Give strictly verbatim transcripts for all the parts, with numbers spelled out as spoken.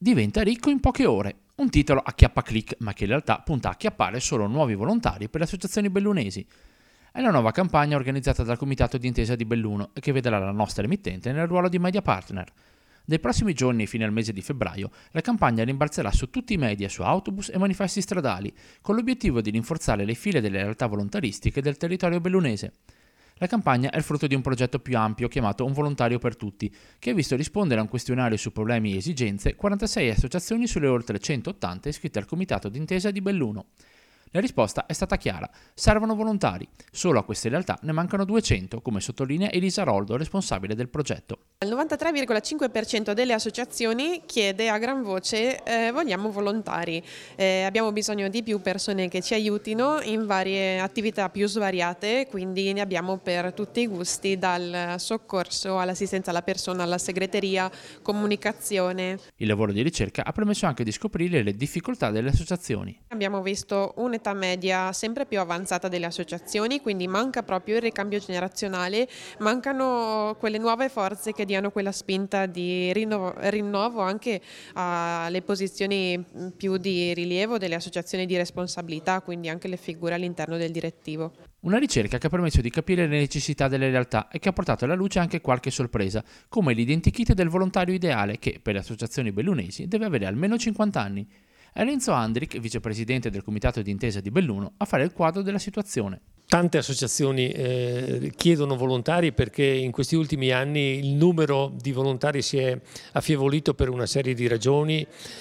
Diventa ricco in poche ore. Un titolo acchiappa-click, ma che in realtà punta a acchiappare solo nuovi volontari per le associazioni bellunesi. È la nuova campagna organizzata dal Comitato d'Intesa di Belluno e che vedrà la nostra emittente nel ruolo di media partner. Dai prossimi giorni fino al mese di febbraio, la campagna rimbalzerà su tutti i media, su autobus e manifesti stradali, con l'obiettivo di rinforzare le file delle realtà volontaristiche del territorio bellunese. La campagna è il frutto di un progetto più ampio chiamato Un volontario per tutti, che ha visto rispondere a un questionario su problemi e esigenze quarantasei associazioni sulle oltre centottanta iscritte al Comitato d'Intesa di Belluno. La risposta è stata chiara: servono volontari. Solo a queste realtà ne mancano duecento, come sottolinea Elisa Roldo, responsabile del progetto. Il novantatré virgola cinque per cento delle associazioni chiede a gran voce eh, vogliamo volontari, eh, abbiamo bisogno di più persone che ci aiutino in varie attività più svariate, quindi ne abbiamo per tutti i gusti, dal soccorso all'assistenza alla persona, alla segreteria, comunicazione. Il lavoro di ricerca ha permesso anche di scoprire le difficoltà delle associazioni. Abbiamo visto un'età media sempre più avanzata delle associazioni, quindi manca proprio il ricambio generazionale, mancano quelle nuove forze che diano quella spinta di rinnovo, rinnovo anche alle posizioni più di rilievo delle associazioni di responsabilità, quindi anche le figure all'interno del direttivo. Una ricerca che ha permesso di capire le necessità delle realtà e che ha portato alla luce anche qualche sorpresa, come l'identikit del volontario ideale che, per le associazioni bellunesi, deve avere almeno cinquanta anni. È Renzo Andric, vicepresidente del Comitato d'Intesa di Belluno, a fare il quadro della situazione. Tante associazioni eh, chiedono volontari perché in questi ultimi anni il numero di volontari si è affievolito per una serie di ragioni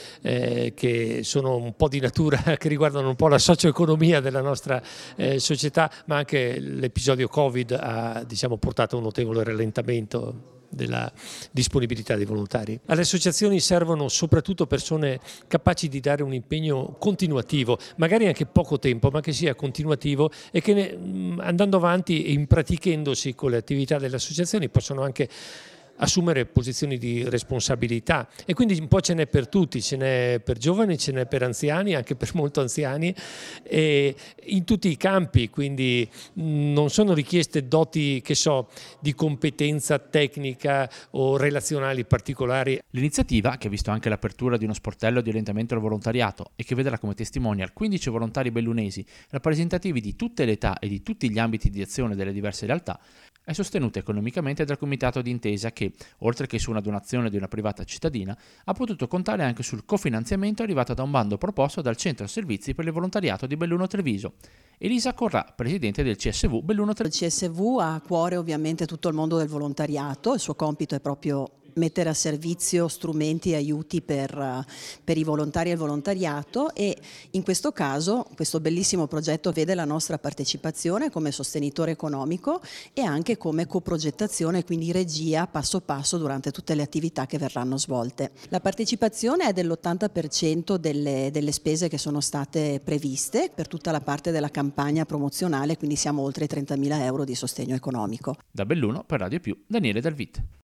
eh, che sono un po' di natura, che riguardano un po' la socio-economia della nostra eh, società, ma anche l'episodio Covid ha, diciamo, portato a un notevole rallentamento della disponibilità dei volontari. Alle associazioni servono soprattutto persone capaci di dare un impegno continuativo, magari anche poco tempo, ma che sia continuativo e che ne, andando avanti e impratichendosi con le attività delle associazioni possono anche assumere posizioni di responsabilità, e quindi un po' ce n'è per tutti, ce n'è per giovani, ce n'è per anziani, anche per molto anziani, e in tutti i campi, quindi non sono richieste doti, che so, di competenza tecnica o relazionali particolari. L'iniziativa, che ha visto anche l'apertura di uno sportello di orientamento al volontariato e che vedrà come testimonial quindici volontari bellunesi rappresentativi di tutte le età e di tutti gli ambiti di azione delle diverse realtà, è sostenuta economicamente dal Comitato d'Intesa che, oltre che su una donazione di una privata cittadina, ha potuto contare anche sul cofinanziamento arrivato da un bando proposto dal Centro Servizi per il Volontariato di Belluno Treviso. Elisa Corrà, presidente del C S V Belluno Treviso. Il C S V ha a cuore ovviamente tutto il mondo del volontariato, il suo compito è proprio mettere a servizio strumenti e aiuti per, per i volontari e il volontariato, e in questo caso questo bellissimo progetto vede la nostra partecipazione come sostenitore economico e anche come coprogettazione, quindi regia passo passo durante tutte le attività che verranno svolte. La partecipazione è dell'ottanta per cento delle, delle spese che sono state previste per tutta la parte della campagna promozionale, quindi siamo oltre i trentamila euro di sostegno economico. Da Belluno per Radio Più, Daniele Dalvit.